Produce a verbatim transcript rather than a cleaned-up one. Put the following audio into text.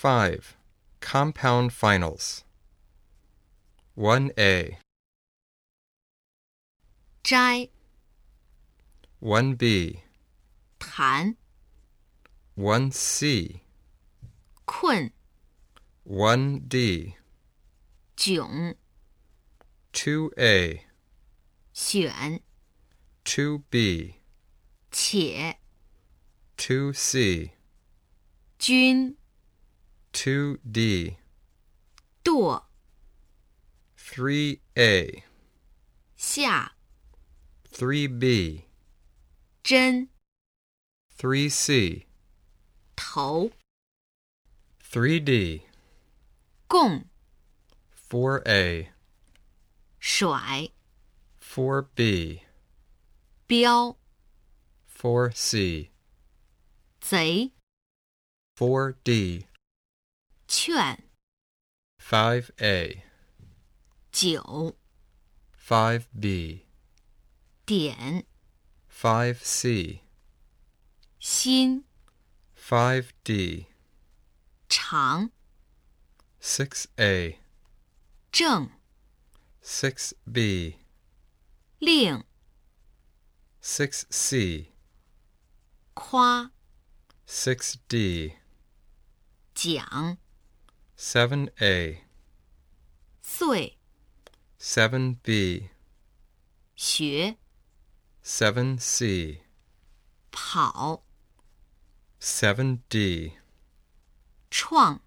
five. Compound finals. one A. 摘 one B. 弹 one C. 困 one D. 迥 two A. 选 two B. 且 two C. 均 two D. 堕 three A. 下 three B. 真 three C. 头 three D. 共 four A. 甩 four B. 标 four C. 贼 four D. 劝 five A. 九 five B. 点 five C. 心 five D. 长 six A. 正 six B. 令 six C. 夸 six D. 讲 seven A. 岁 seven B. 学 seven C. 跑 seven D. 创